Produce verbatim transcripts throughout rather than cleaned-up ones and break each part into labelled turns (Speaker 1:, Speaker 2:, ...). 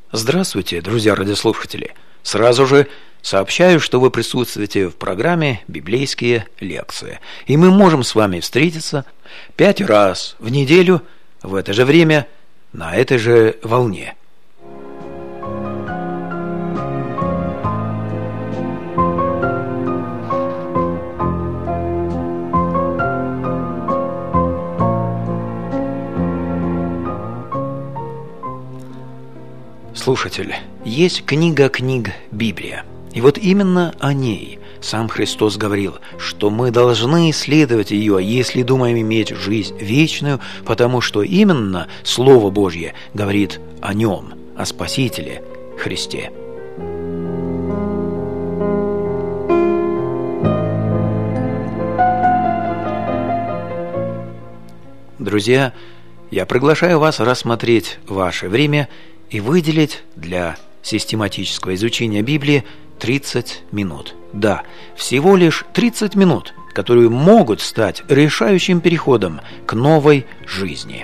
Speaker 1: Здравствуйте, друзья радиослушатели! Сразу же сообщаю, что вы присутствуете в программе «Библейские лекции». И мы можем с вами встретиться пять раз в неделю в это же время на этой же волне. Слушатель, есть книга книг Библия. И вот именно о ней сам Христос говорил, что мы должны исследовать ее, если думаем иметь жизнь вечную, потому что именно Слово Божье говорит о нем, о Спасителе Христе. Друзья, я приглашаю вас рассмотреть ваше время и выделить для систематического изучения Библии тридцать минут. Да, всего лишь тридцать минут, которые могут стать решающим переходом к новой жизни.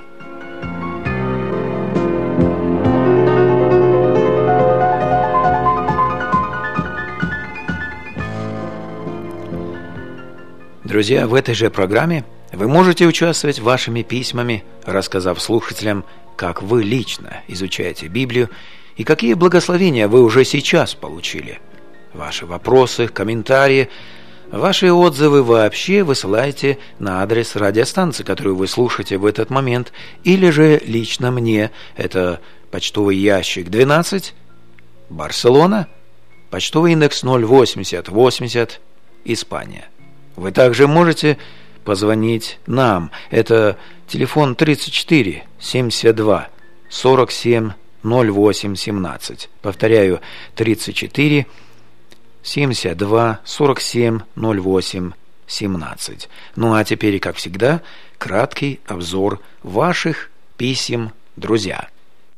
Speaker 1: Друзья, в этой же программе вы можете участвовать вашими письмами, рассказав слушателям, как вы лично изучаете Библию и какие благословения вы уже сейчас получили. Ваши вопросы, комментарии, ваши отзывы вообще высылайте на адрес радиостанции, которую вы слушаете в этот момент, или же лично мне. Это почтовый ящик двенадцать, Барселона, почтовый индекс ноль восемьдесят восемьдесят, Испания. Вы также можете позвонить нам. Это телефон тридцать четыре семьдесят два сорок семь ноль восемь семнадцать. Повторяю, тридцать четыре семьдесят два сорок семь ноль восемь семнадцать. Ну а теперь, как всегда, краткий обзор ваших писем, друзья.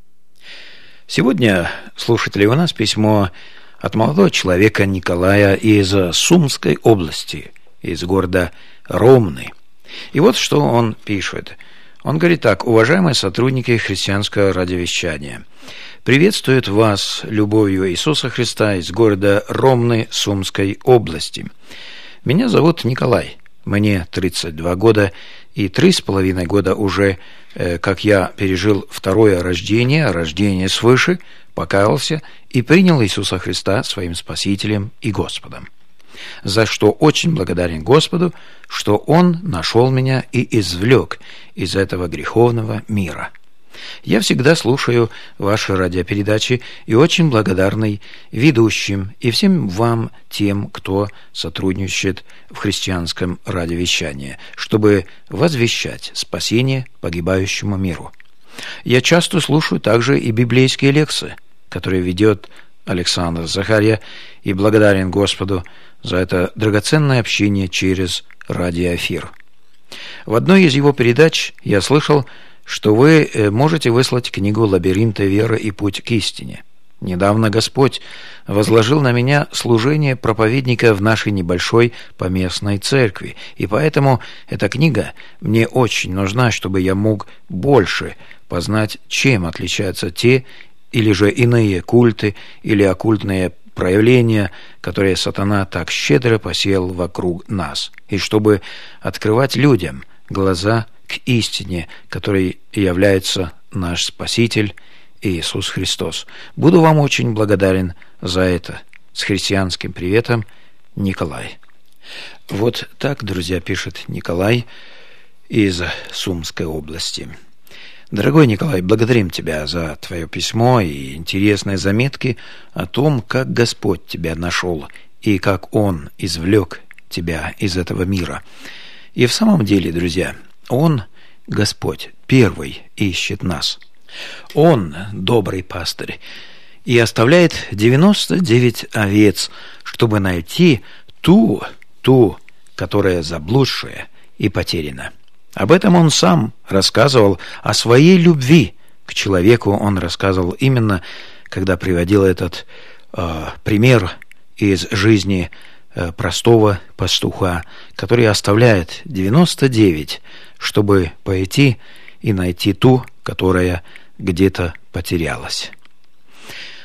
Speaker 1: Сегодня, слушатели, у нас письмо от молодого человека Николая из Сумской области, из города Ромны. И вот что он пишет. Он говорит так: уважаемые сотрудники христианского радиовещания, приветствует вас любовью Иисуса Христа из города Ромны Сумской области. Меня зовут Николай, мне тридцать два года, и три с половиной года уже, э, как я пережил второе рождение, рождение свыше, покаялся и принял Иисуса Христа своим Спасителем и Господом. За что очень благодарен Господу, что Он нашел меня и извлек из этого греховного мира. Я всегда слушаю ваши радиопередачи и очень благодарный ведущим и всем вам, тем, кто сотрудничает в христианском радиовещании, чтобы возвещать спасение погибающему миру. Я часто слушаю также и библейские лекции, которые ведет Александр Захарья, и благодарен Господу за это драгоценное общение через радиоэфир. В одной из его передач я слышал, что вы можете выслать книгу «Лабиринты веры и путь к истине». Недавно Господь возложил на меня служение проповедника в нашей небольшой поместной церкви, и поэтому эта книга мне очень нужна, чтобы я мог больше познать, чем отличаются те или же иные культы или оккультные проявления, которые сатана так щедро посеял вокруг нас, и чтобы открывать людям глаза к истине, которой является наш Спаситель Иисус Христос. Буду вам очень благодарен за это. С христианским приветом, Николай. Вот так, друзья, пишет Николай из Сумской области. Дорогой Николай, благодарим тебя за твое письмо и интересные заметки о том, как Господь тебя нашел и как Он извлек тебя из этого мира. И в самом деле, друзья, Он, Господь, первый ищет нас. Он добрый пастырь и оставляет девяносто девять овец, чтобы найти ту, ту, которая заблудшая и потеряна. Об этом он сам рассказывал, о своей любви к человеку он рассказывал именно, когда приводил этот э, пример из жизни э, простого пастуха, который оставляет девяносто девять, чтобы пойти и найти ту, которая где-то потерялась.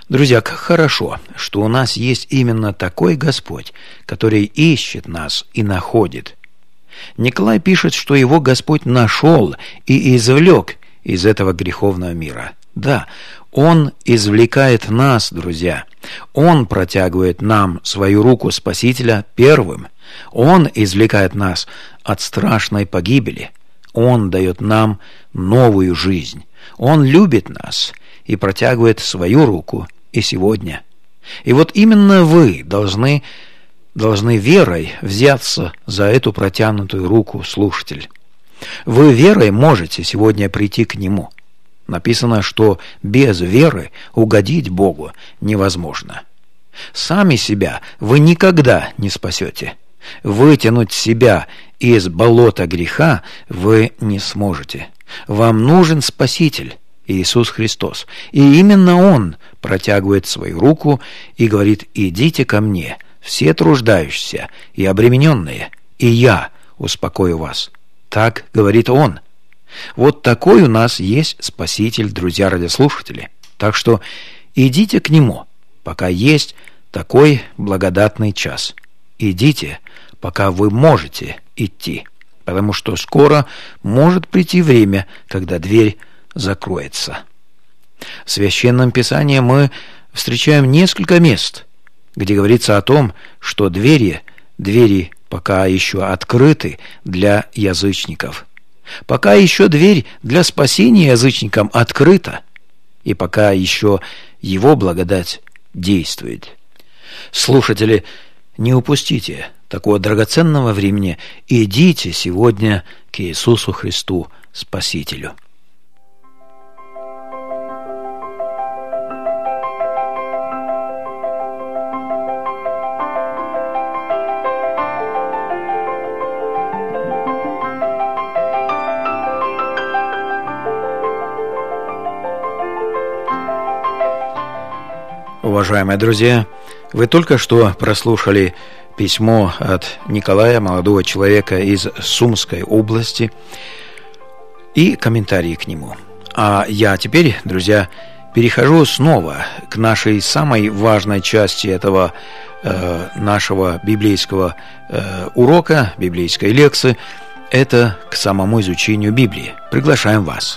Speaker 1: Друзья, как хорошо, что у нас есть именно такой Господь, который ищет нас и находит. Николай пишет, что его Господь нашел и извлек из этого греховного мира. Да, Он извлекает нас, друзья. Он протягивает нам свою руку Спасителя первым. Он извлекает нас от страшной погибели. Он дает нам новую жизнь. Он любит нас и протягивает свою руку и сегодня. И вот именно вы должны, должны верой взяться за эту протянутую руку, слушатель. Вы верой можете сегодня прийти к Нему. Написано, что без веры угодить Богу невозможно. Сами себя вы никогда не спасете. Вытянуть себя из болота греха вы не сможете. Вам нужен Спаситель, Иисус Христос. И именно Он протягивает свою руку и говорит: «Идите ко мне, все труждающиеся и обремененные, и я успокою вас». Так говорит Он. Вот такой у нас есть Спаситель, друзья радиослушатели. Так что идите к Нему, пока есть такой благодатный час. Идите, пока вы можете идти, потому что скоро может прийти время, когда дверь закроется. В Священном Писании мы встречаем несколько мест, где говорится о том, что двери, двери пока еще открыты для язычников. Пока еще дверь для спасения язычникам открыта, и пока еще Его благодать действует. Слушатели, не упустите такого драгоценного времени. Идите сегодня к Иисусу Христу, Спасителю. Уважаемые друзья, вы только что прослушали письмо от Николая, молодого человека из Сумской области, и комментарии к нему. А я теперь, друзья, перехожу снова к нашей самой важной части этого э, нашего библейского э, урока, библейской лекции. Это к самому изучению Библии. Приглашаем вас.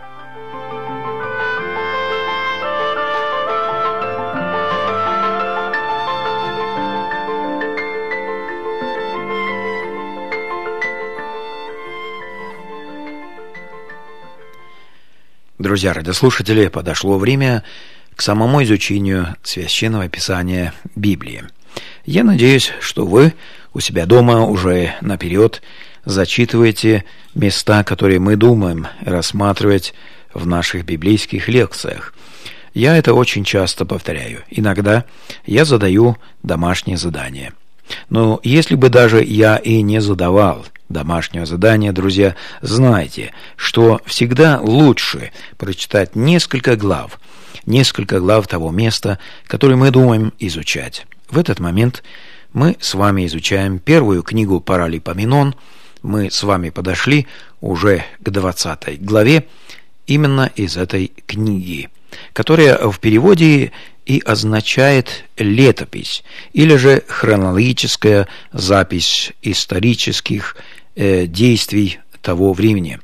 Speaker 1: Друзья радиослушатели, подошло время к самому изучению Священного Писания Библии. Я надеюсь, что вы у себя дома уже наперед зачитываете места, которые мы думаем рассматривать в наших библейских лекциях. Я это очень часто повторяю. Иногда я задаю домашнее задание. Но если бы даже я и не задавал домашнего задания, друзья, знайте, что всегда лучше прочитать несколько глав, несколько глав того места, которое мы думаем изучать. В этот момент мы с вами изучаем первую книгу Паралипоменон. Мы с вами подошли уже к двадцатой главе именно из этой книги, которая в переводе и означает летопись, или же хронологическая запись исторических э, действий того времени.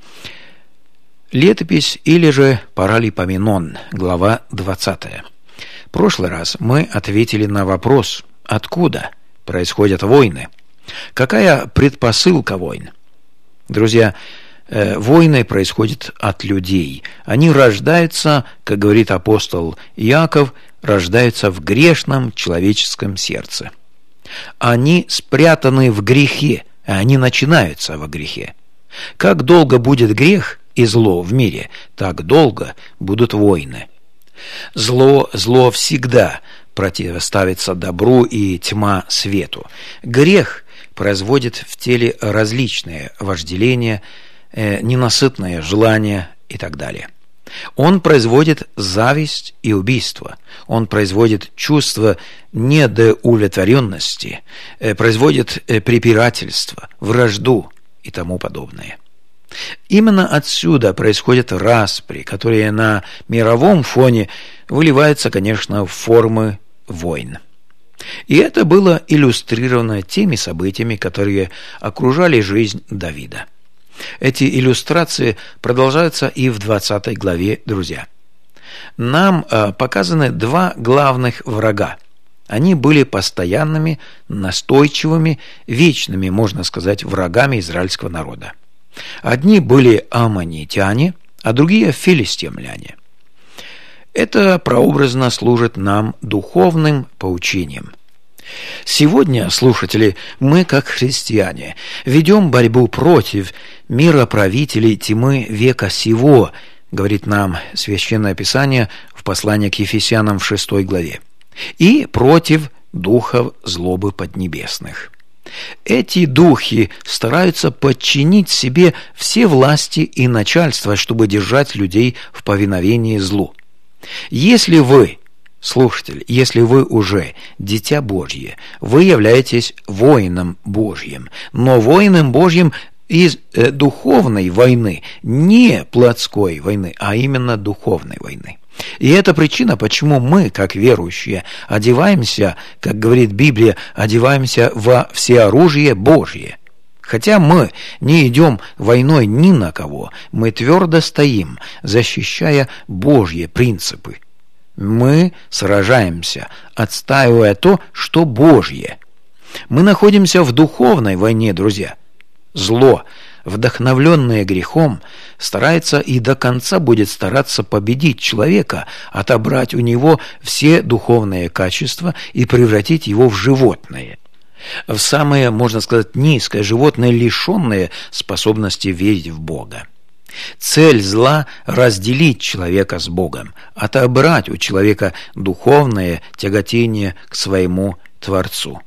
Speaker 1: Летопись или же Паралипоменон, глава двадцатая. В прошлый раз мы ответили на вопрос, откуда происходят войны, какая предпосылка войн. Друзья, э, войны происходят от людей. Они рождаются, как говорит апостол Иаков, рождаются в грешном человеческом сердце. Они спрятаны в грехе, а они начинаются во грехе. Как долго будет грех и зло в мире, так долго будут войны. Зло, зло всегда противоставится добру и тьма свету. Грех производит в теле различные вожделения, э, ненасытное желание и так далее. Он производит зависть и убийство. Он производит чувство недоудовлетворенности, э, производит э, препирательство, вражду и тому подобное. Именно отсюда происходят распри, которые на мировом фоне выливается, конечно, в формы войн. И это было иллюстрировано теми событиями, которые окружали жизнь Давида. Эти иллюстрации продолжаются и в двадцатой главе, друзья. Нам э, показаны два главных врага. Они были постоянными, настойчивыми, вечными, можно сказать, врагами израильского народа. Одни были аммонитяне, а другие филистимляне. Это прообразно служит нам духовным поучением. Сегодня, слушатели, мы, как христиане, ведем борьбу против мироправителей тьмы века сего, говорит нам Священное Писание в послании к Ефесянам в шестой главе, и против духов злобы поднебесных. Эти духи стараются подчинить себе все власти и начальства, чтобы держать людей в повиновении злу. Если вы, слушатель, если вы уже дитя Божье, вы являетесь воином Божьим, но воином Божьим из э, духовной войны, не плотской войны, а именно духовной войны. И это причина, почему мы, как верующие, одеваемся, как говорит Библия, одеваемся во всеоружие Божье. Хотя мы не идем войной ни на кого, мы твердо стоим, защищая Божьи принципы. Мы сражаемся, отстаивая то, что Божье. Мы находимся в духовной войне, друзья. Зло, вдохновленное грехом, старается и до конца будет стараться победить человека, отобрать у него все духовные качества и превратить его в животное. В самое, можно сказать, низкое животное, лишенное способности верить в Бога. Цель зла – разделить человека с Богом, отобрать у человека духовное тяготение к своему Творцу.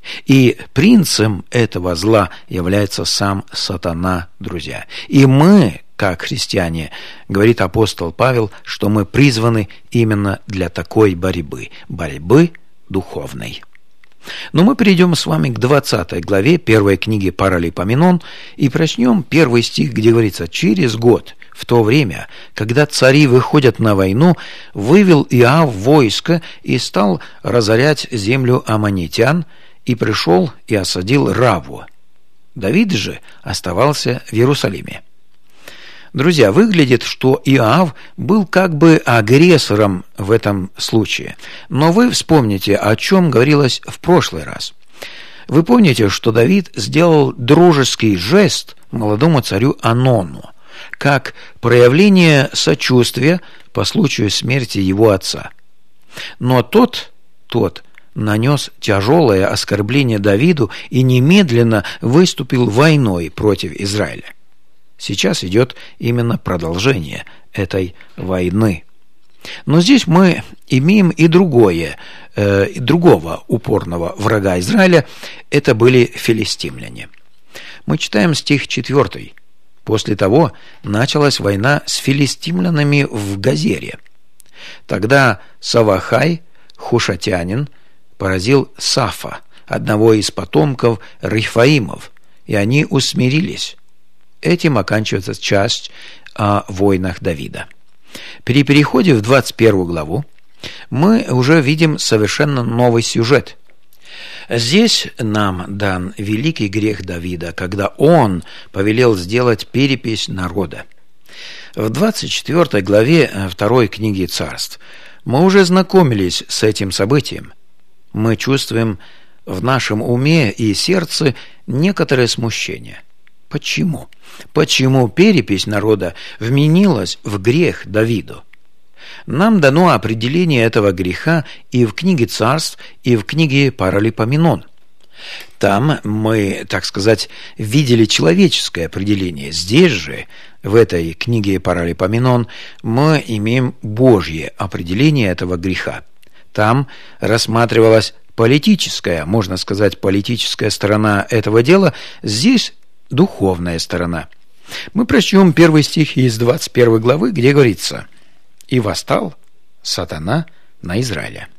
Speaker 1: И принцем этого зла является сам сатана, друзья. И мы, как христиане, говорит апостол Павел, что мы призваны именно для такой борьбы, борьбы духовной. Но мы перейдем с вами к двадцатой главе первой книги Паралипоменон и прочнем первый стих, где говорится: «Через год, в то время, когда цари выходят на войну, вывел Иав войско и стал разорять землю аммонитян, и пришел и осадил Равву. Давид же оставался в Иерусалиме». Друзья, выглядит, что Иав был как бы агрессором в этом случае. Но вы вспомните, о чем говорилось в прошлый раз. Вы помните, что Давид сделал дружеский жест молодому царю Анону, как проявление сочувствия по случаю смерти его отца. Но тот, тот нанес тяжелое оскорбление Давиду и немедленно выступил войной против Израиля. Сейчас идет именно продолжение этой войны. Но здесь мы имеем и другое, э, другого упорного врага Израиля. Это были филистимляне. Мы читаем стих четвертый. «После того началась война с филистимлянами в Газере. Тогда Савахай, хушатянин, поразил Сафа, одного из потомков Рифаимов, и они усмирились». Этим оканчивается часть о войнах Давида. При переходе в двадцать первую главу мы уже видим совершенно новый сюжет. Здесь нам дан великий грех Давида, когда он повелел сделать перепись народа. В двадцать четвёртой главе второй книги Царств мы уже знакомились с этим событием. Мы чувствуем в нашем уме и сердце некоторое смущение. Почему? Почему перепись народа вменилась в грех Давиду? Нам дано определение этого греха и в книге Царств, и в книге Паралипоменон. Там мы, так сказать, видели человеческое определение. Здесь же, в этой книге Паралипоменон, мы имеем Божье определение этого греха. Там рассматривалась политическая, можно сказать, политическая сторона этого дела. Здесь духовная сторона. Мы прочтем первый стих из двадцать первой главы, где говорится: «И восстал сатана на Израиля,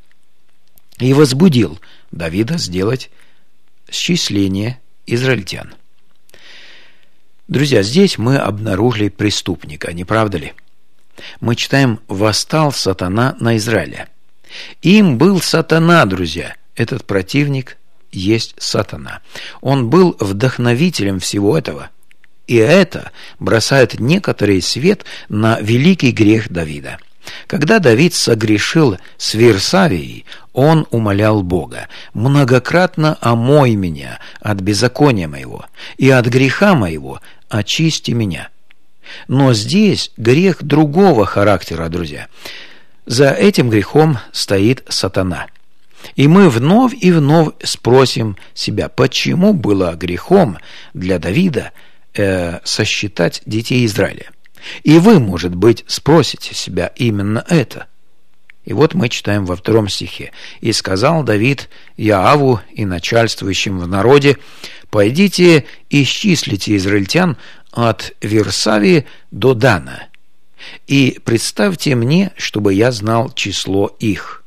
Speaker 1: и возбудил Давида сделать счисление израильтян». Друзья, здесь мы обнаружили преступника, не правда ли? мы читаем «восстал сатана на Израиля». Им был сатана, друзья. Этот противник есть сатана. Он был вдохновителем всего этого. И это бросает некоторый свет на великий грех Давида. Когда Давид согрешил с Вирсавией, он умолял Бога: «Многократно омой меня от беззакония моего, и от греха моего очисти меня». Но здесь грех другого характера, друзья. За этим грехом стоит сатана. И мы вновь и вновь спросим себя, почему было грехом для Давида э, сосчитать детей Израиля? И вы, может быть, спросите себя именно это. И вот мы читаем во втором стихе: «И сказал Давид Иоаву и начальствующим в народе: пойдите исчислите израильтян от Вирсавии до Дана, и представьте мне, чтобы я знал число их».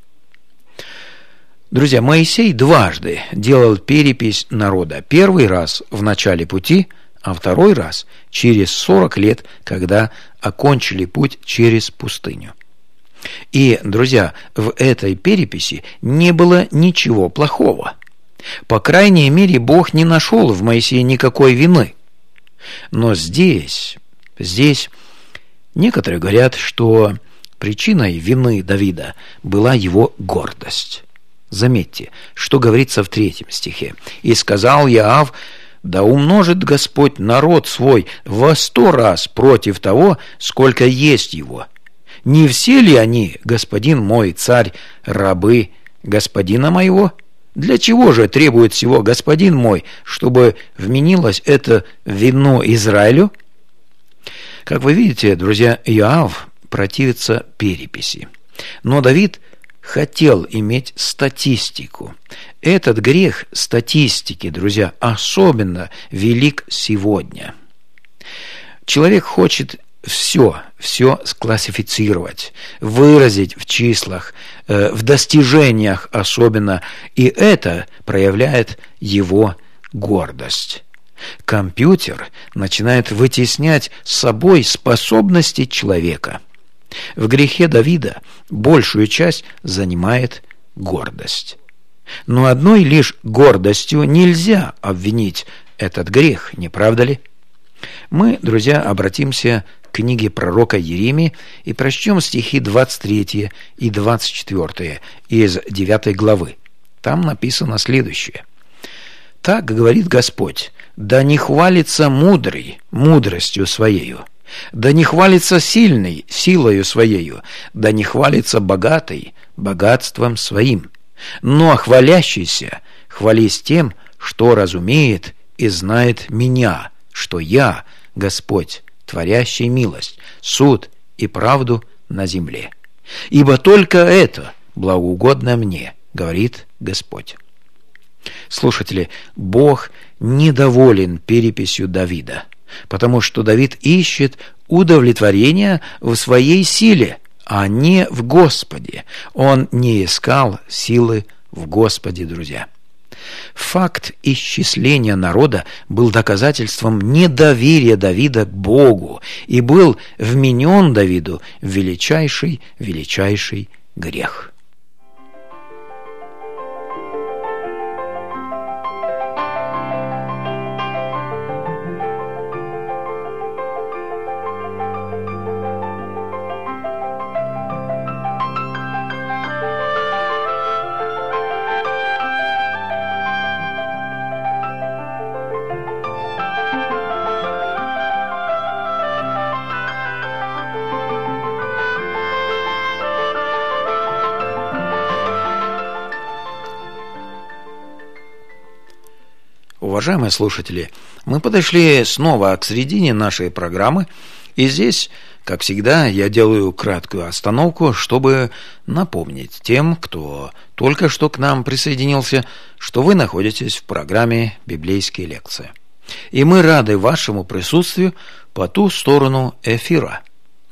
Speaker 1: Друзья, Моисей дважды делал перепись народа. Первый раз в начале пути, а второй раз через сорок лет, когда окончили путь через пустыню. И, друзья, в этой переписи не было ничего плохого. По крайней мере, Бог не нашел в Моисее никакой вины. Но здесь, здесь некоторые говорят, что причиной вины Давида была его гордость. Заметьте, что говорится в третьем стихе: «И сказал Иоав: да умножит Господь народ свой во сто раз против того, сколько есть его. Не все ли они, господин мой царь, рабы господина моего? Для чего же требует всего господин мой, чтобы вменилось это в вину Израилю?» Как вы видите, друзья, Иоав противится переписи. Но Давид хотел иметь статистику. Этот грех статистики, друзья, особенно велик сегодня. Человек хочет все, все склассифицировать, выразить в числах, э, в достижениях особенно, и это проявляет его гордость. Компьютер начинает вытеснять с собой способности человека. В грехе Давида большую часть занимает гордость. Но одной лишь гордостью нельзя обвинить этот грех, не правда ли? Мы, друзья, обратимся к книге пророка Иеремии и прочтем стихи двадцать три и двадцать четыре из девятой главы. Там написано следующее: «Так говорит Господь: да не хвалится мудрый мудростью своею, да не хвалится сильный силою своею, да не хвалится богатый богатством своим, но хвалящийся хвались тем, что разумеет и знает меня, что я, Господь, творящий милость, суд и правду на земле. Ибо только это благоугодно мне, говорит Господь». Слушатели, Бог недоволен переписью Давида, потому что Давид ищет удовлетворения в своей силе, а не в Господе. Он не искал силы в Господе, друзья. Факт исчисления народа был доказательством недоверия Давида к Богу и был вменен Давиду в величайший, величайший грех. Уважаемые слушатели, мы подошли снова к середине нашей программы, и здесь, как всегда, я делаю краткую остановку, чтобы напомнить тем, кто только что к нам присоединился, что вы находитесь в программе «Библейские лекции». И мы рады вашему присутствию по ту сторону эфира.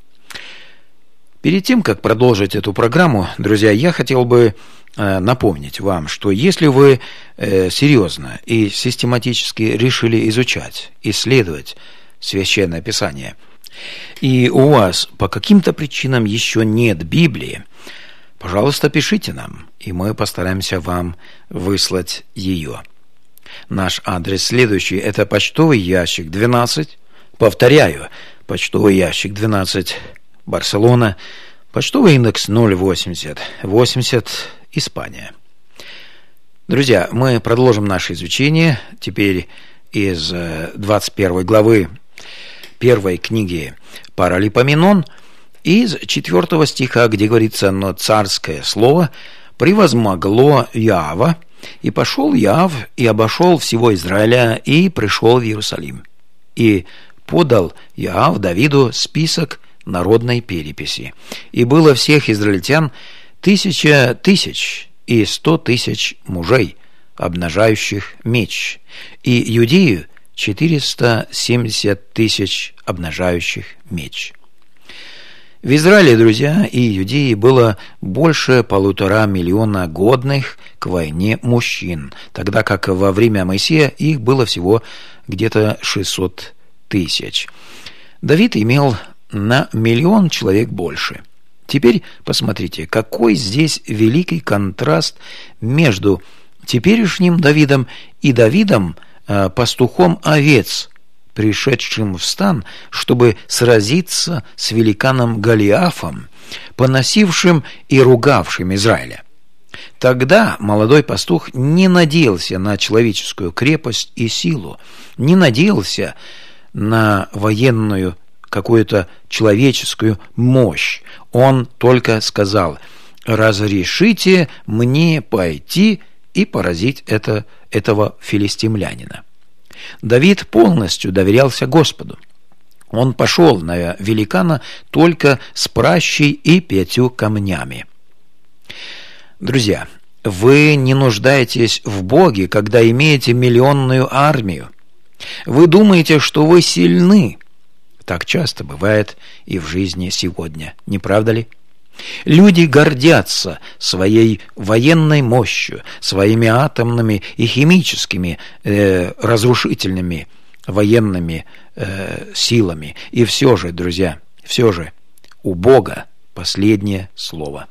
Speaker 1: Перед тем, как продолжить эту программу, друзья, я хотел бы напомнить вам, что если вы э, серьезно и систематически решили изучать, исследовать Священное Писание и у вас по каким-то причинам еще нет Библии, пожалуйста, пишите нам, и мы постараемся вам выслать ее. Наш адрес следующий. Это почтовый ящик двенадцать. Повторяю, почтовый ящик двенадцать, Барселона. Почтовый индекс ноль восемьдесят восемьдесят, Испания. Друзья, мы продолжим наше изучение теперь из двадцать первой главы первой книги Паралипоменон, из четвертого стиха, где говорится: «Но царское слово превозмогло Иова, и пошел Иов, и обошел всего Израиля, и пришел в Иерусалим. И подал Иов Давиду список народной переписи. И было всех израильтян тысяча тысяч и сто тысяч мужей, обнажающих меч, и Иудею четыреста семьдесят тысяч, обнажающих меч». В Израиле, друзья, и Иудеи было больше полутора миллиона годных к войне мужчин, тогда как во время Моисея их было всего где-то шестьсот тысяч. Давид имел на миллион человек больше. Теперь посмотрите, какой здесь великий контраст между теперешним Давидом и Давидом, пастухом овец, пришедшим в стан, чтобы сразиться с великаном Голиафом, поносившим и ругавшим Израиля. Тогда молодой пастух не надеялся на человеческую крепость и силу, не надеялся на военную какую-то человеческую мощь. Он только сказал: «Разрешите мне пойти и поразить это, этого филистимлянина». Давид полностью доверялся Господу. Он пошел на великана только с пращей и пятью камнями. Друзья, вы не нуждаетесь в Боге, когда имеете миллионную армию. Вы думаете, что вы сильны. Так часто бывает и в жизни сегодня, не правда ли? Люди гордятся своей военной мощью, своими атомными и химическими э, разрушительными военными э, силами. И все же, друзья, все же у Бога последнее слово.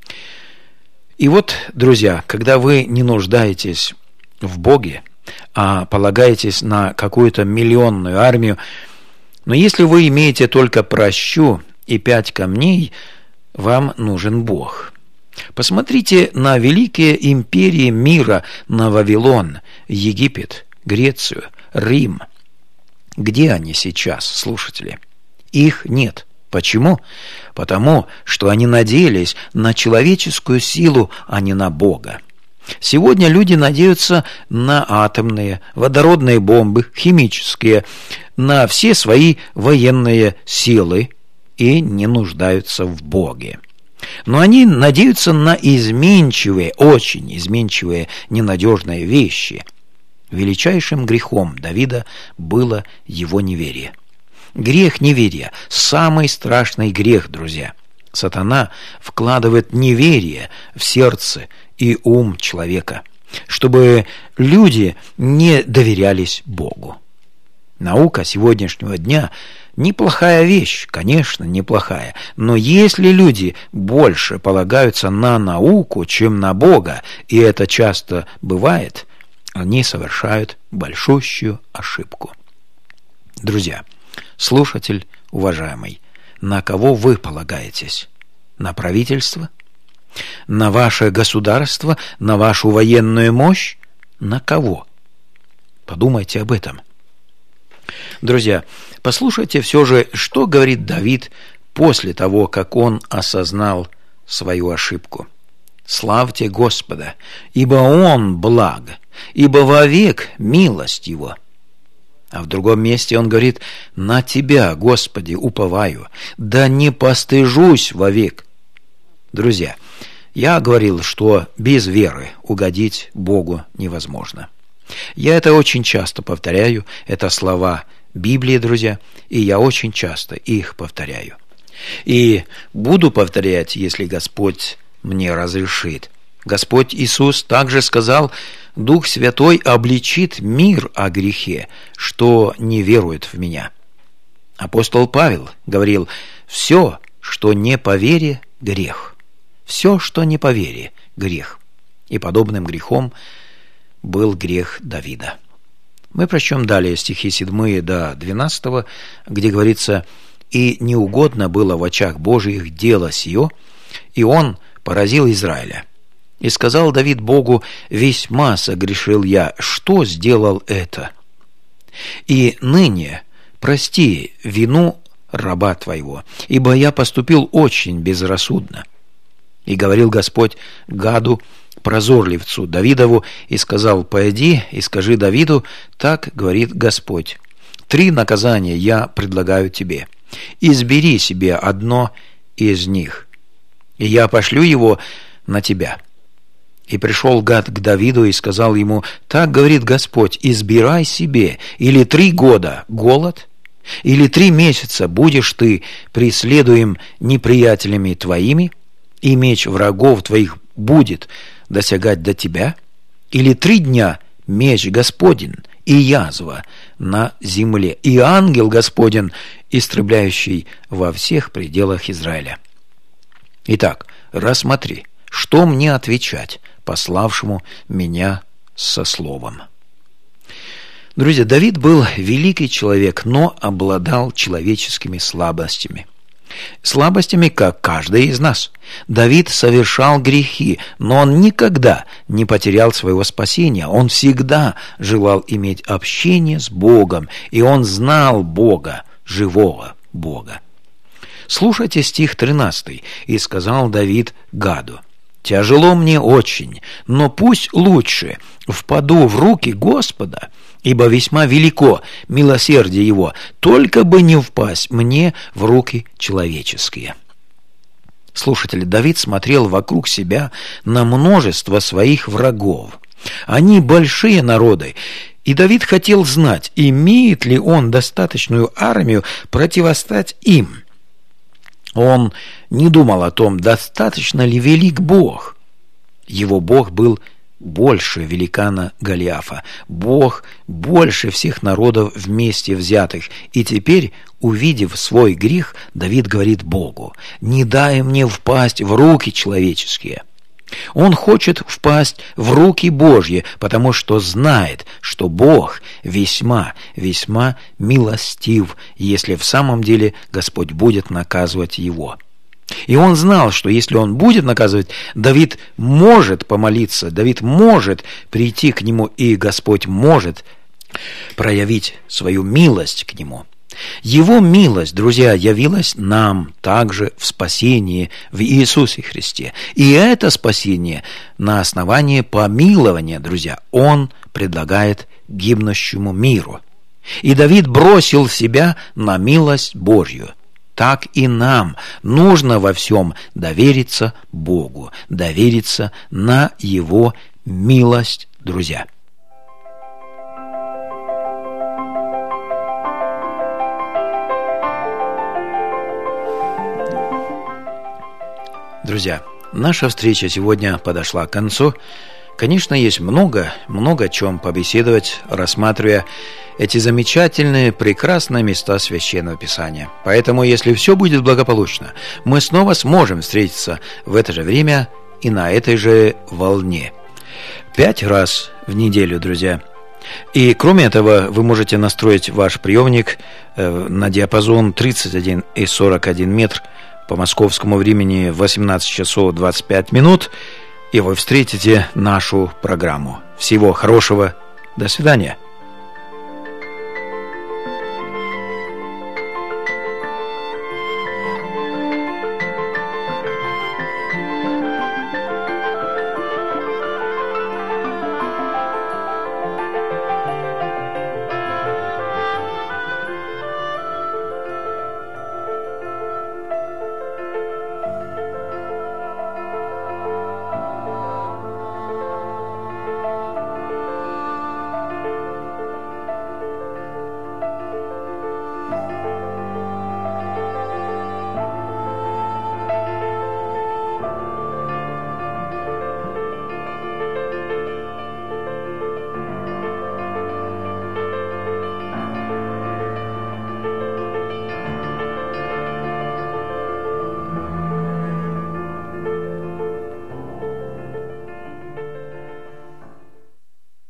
Speaker 1: И вот, друзья, когда вы не нуждаетесь в Боге, а полагаетесь на какую-то миллионную армию, но если вы имеете только пращу и пять камней, вам нужен Бог. Посмотрите на великие империи мира, на Вавилон, Египет, Грецию, Рим. Где они сейчас, слушатели? Их нет. Почему? Потому что они надеялись на человеческую силу, а не на Бога. Сегодня люди надеются на атомные, водородные бомбы, химические, на все свои военные силы, и не нуждаются в Боге. Но они надеются на изменчивые, очень изменчивые, ненадежные вещи. Величайшим грехом Давида было его неверие. Грех неверия – самый страшный грех, друзья. Сатана вкладывает неверие в сердце и ум человека, чтобы люди не доверялись Богу. Наука сегодняшнего дня – неплохая вещь, конечно, неплохая, но если люди больше полагаются на науку, чем на Бога, и это часто бывает, они совершают большущую ошибку. Друзья, слушатель уважаемый, на кого вы полагаетесь? На правительство? На ваше государство? На вашу военную мощь? На кого? Подумайте об этом. Друзья, послушайте все же, что говорит Давид после того, как он осознал свою ошибку. «Славьте Господа, ибо Он благ, ибо вовек милость Его». А в другом месте он говорит: «На Тебя, Господи, уповаю, да не постыжусь вовек». Друзья, я говорил, что без веры угодить Богу невозможно. Я это очень часто повторяю, это слова Библии, друзья, и я очень часто их повторяю. И буду повторять, если Господь мне разрешит. Господь Иисус также сказал: «Дух Святой обличит мир о грехе, что не верует в Меня». Апостол Павел говорил: «Все, что не по вере, грех». Все, что не по вере, грех. И подобным грехом был грех Давида. Мы прочтем далее стихи седьмые до двенадцатого, где говорится: «И неугодно было в очах Божиих дело сие, и он поразил Израиля. И сказал Давид Богу: весьма согрешил я, что сделал это? И ныне прости вину раба твоего, ибо я поступил очень безрассудно». И говорил Господь Гаду, прозорливцу Давидову, и сказал: «Пойди и скажи Давиду, так говорит Господь: три наказания я предлагаю тебе. Избери себе одно из них, и я пошлю его на тебя». И пришел Гад к Давиду и сказал ему: «Так говорит Господь: избирай себе или три года голод, или три месяца будешь ты преследуем неприятелями твоими, и меч врагов твоих будет досягать до тебя, или три дня меч Господень и язва на земле, и ангел Господень, истребляющий во всех пределах Израиля. Итак, рассмотри, что мне отвечать пославшему меня со словом». Друзья, Давид был великий человек, но обладал человеческими слабостями. Слабостями, как каждый из нас. Давид совершал грехи, но он никогда не потерял своего спасения. Он всегда желал иметь общение с Богом, и он знал Бога, живого Бога. Слушайте стих тринадцатый. «И сказал Давид Гаду: тяжело мне очень, но пусть лучше впаду в руки Господа, ибо весьма велико милосердие его, только бы не впасть мне в руки человеческие». Слушатели, Давид смотрел вокруг себя на множество своих врагов. Они большие народы, и Давид хотел знать, имеет ли он достаточную армию противостать им. Он не думал о том, достаточно ли велик Бог. Его Бог был больше великана Голиафа. Бог больше всех народов вместе взятых. И теперь, увидев свой грех, Давид говорит Богу: «Не дай мне впасть в руки человеческие». Он хочет впасть в руки Божьи, потому что знает, что Бог весьма, весьма милостив, если в самом деле Господь будет наказывать его. И он знал, что если он будет наказывать, Давид может помолиться, Давид может прийти к нему, и Господь может проявить свою милость к нему. Его милость, друзья, явилась нам также в спасении в Иисусе Христе. И это спасение на основании помилования, друзья, Он предлагает гибнущему миру. И Давид бросил себя на милость Божью. Так и нам нужно во всем довериться Богу, довериться на Его милость, друзья. Друзья, наша встреча сегодня подошла к концу. Конечно, есть много, много о чем побеседовать, рассматривая эти замечательные, прекрасные места Священного Писания. Поэтому, если все будет благополучно, мы снова сможем встретиться в это же время и на этой же волне. Пять раз в неделю, друзья. И кроме этого, вы можете настроить ваш приемник на диапазон тридцать один и сорок один метр по московскому времени восемнадцать часов двадцать пять минут, и вы встретите нашу программу. Всего хорошего. До свидания.